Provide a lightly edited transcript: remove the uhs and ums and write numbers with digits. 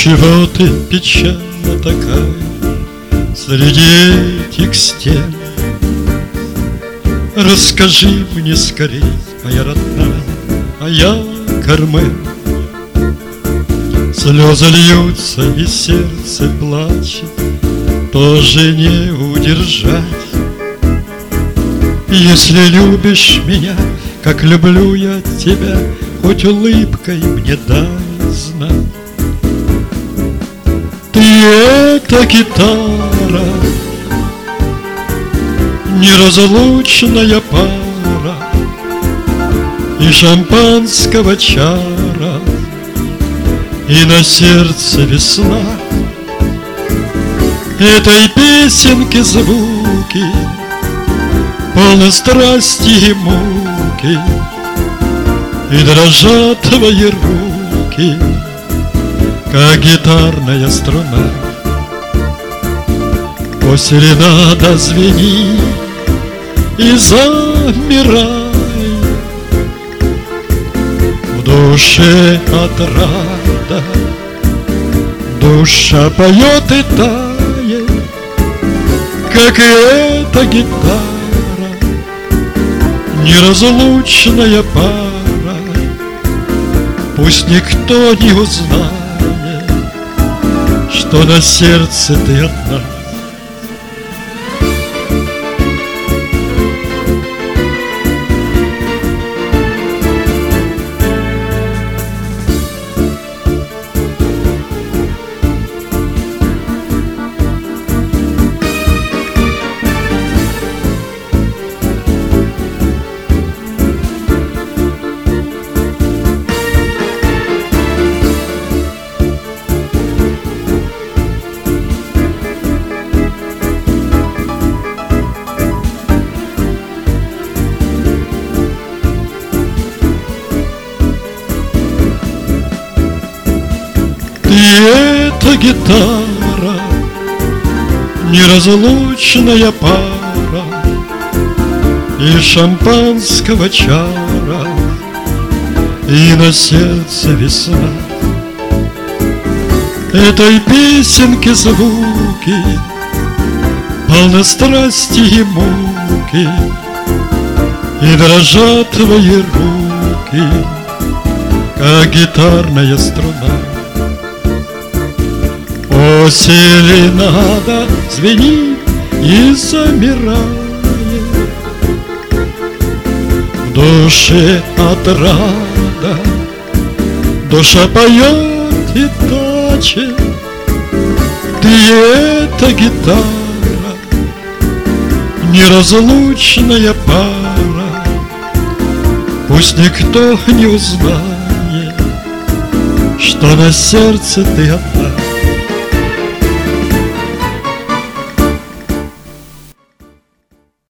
Чего ты печально такая среди этих стен? Расскажи мне скорей, моя родная, моя Кармен. Слезы льются и сердце плачет, тоже не удержать. Если любишь меня, как люблю я тебя, хоть улыбкой мне дай знать. Ты это гитара, неразлучная пара и шампанского чара, и на сердце весна. Этой песенки звуки полны страсти и муки, и дрожат твои руки, как гитарная струна. О, серенада, звени и замирай, в душе отрада, душа поет и тает, как и эта гитара, неразлучная пара. Пусть никто не узнает, что на сердце ты одна. И эта гитара, неразлучная пара, и шампанского чара, и на сердце весна. Этой песенки звуки полны страсти и муки, и дрожат твои руки, как гитарная струна. О, серенада, звени и замирает, в душе отрада, душа поет и тачет. Ты это гитара, неразлучная пара. Пусть никто не узнает, что на сердце ты одна.